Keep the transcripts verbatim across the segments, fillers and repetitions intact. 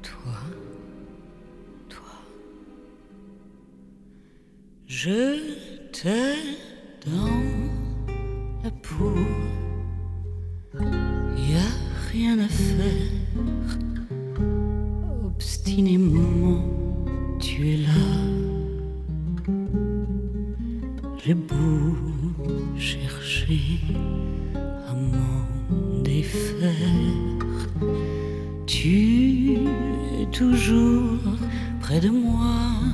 toi, toi. Je t'ai dans la peau, y a rien à faire. Obstinément, tu es là. J'ai beau chercher à m'en défaire, tu es toujours près de moi.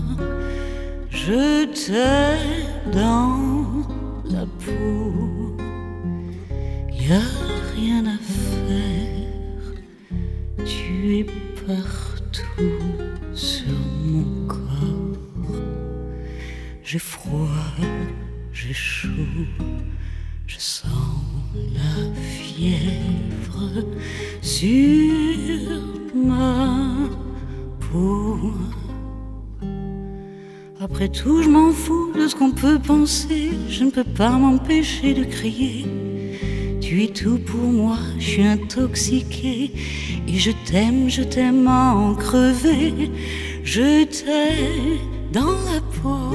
Je t'ai dans la peau, y a rien à faire. Tu es partout sur mon corps. J'ai froid, j'ai chaud, je sens la fièvre sur ma peau. Après tout, je m'en fous de ce qu'on peut penser. Je ne peux pas m'empêcher de crier. Tu es tout pour moi, je suis intoxiquée. Et je t'aime, je t'aime à en crever. Je t'ai dans la peau,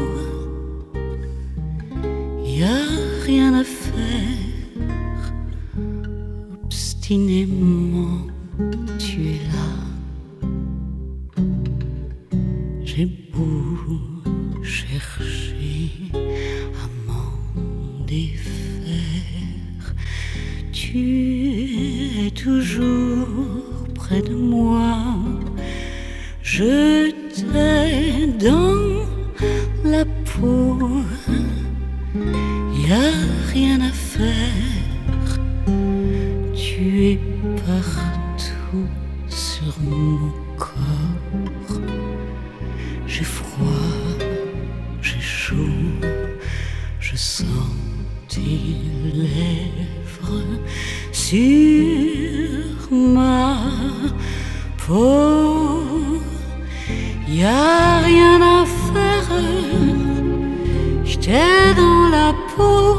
y a rien à faire. Obstinément, tu es là. J'ai beau chercher à m'en défaire, tu es toujours près de moi. Je t'ai dans la peau, y a rien à faire. Tu es partout sur mon corps. J'ai froid, j'ai chaud, je sens tes lèvres sur ma peau. Y a rien à faire, j'étais dans la peau.